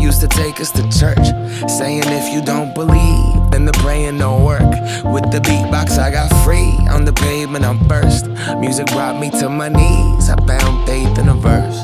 used to take us to church, saying if you don't believe, then the praying don't work. With the beatbox I got free, on the pavement I'm first. Music brought me to my knees, I found faith in a verse.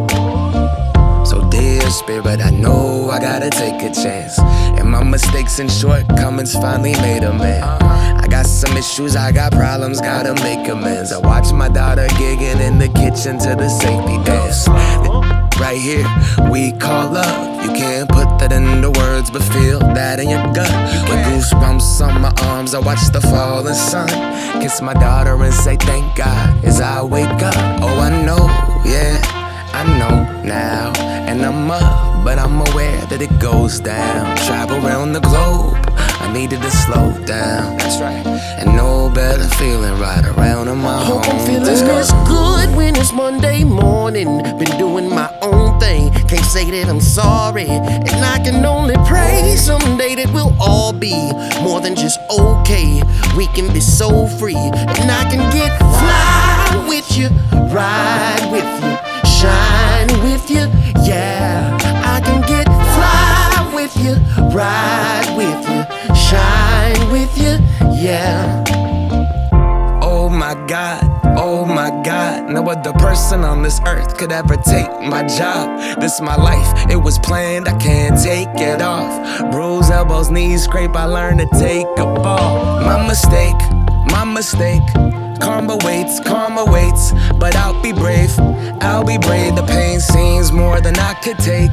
So dear spirit, I know I gotta take a chance, and my mistakes and shortcomings finally made amends. I got some issues, I got problems, gotta make amends. I watch my daughter gigging in the kitchen to the safety dance. Right here, we call love. You can't put that into words, but feel that in your gut. With goosebumps on my arms, I watch the falling sun. Kiss my daughter and say thank God as I wake up. Oh, I know, yeah, I know now. And I'm up, but I'm aware that it goes down. Travel around the globe, I needed to slow down. That's right. And no better feeling right around in my home. I'm feeling this good when it's Monday morning. Been doing my own thing, can't say that I'm sorry. And I can only pray someday that we'll all be more than just okay. We can be so free, and I can get fly with you, ride with you, shine with you, yeah. I can get fly with you, ride with you, shine with you, yeah. Oh my God, oh my God. No other person on this earth could ever take my job. This my life, it was planned, I can't take it off. Bruise elbows, knees scrape, I learned to take a fall. My mistake, my mistake. Karma waits, but I'll be brave, I'll be brave. The pain seems more than I could take.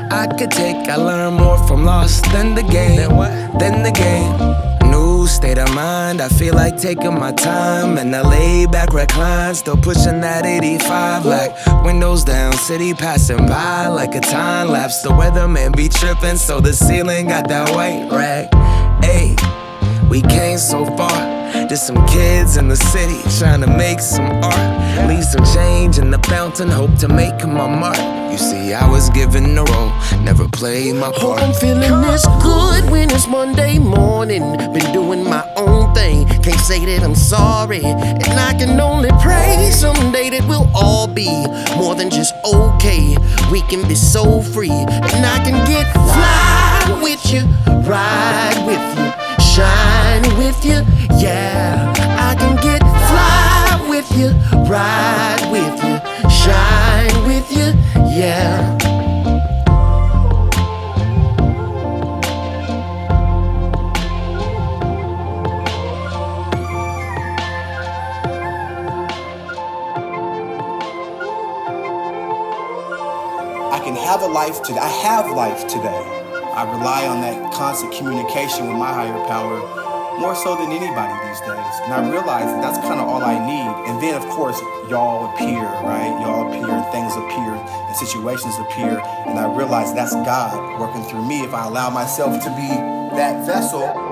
I learn more from loss than the game, than the game. New state of mind, I feel like taking my time. And I lay back, recline, still pushing that 85. Like windows down, city passing by like a time lapse. The weatherman be tripping, so the ceiling got that white rag. Ayy, we came so far. Just some kids in the city trying to make some art. Leave some change in the fountain, hope to make my mark. You see, I was given the role, never played my part. I'm feeling this good when it's Monday morning. Been doing my own thing, can't say that I'm sorry. And I can only pray someday that we'll all be more than just okay. We can be so free, and I can get fly with you, ride with you, shine with you, yeah. I can get fly with you, ride with you, shine with you, yeah. I can have a life today. I have life today. I rely on that constant communication with my higher power more so than anybody these days. And I realize that that's kind of all I need. And then, of course, y'all appear, right? Y'all appear, and things appear, and situations appear. And I realize that's God working through me if I allow myself to be that vessel.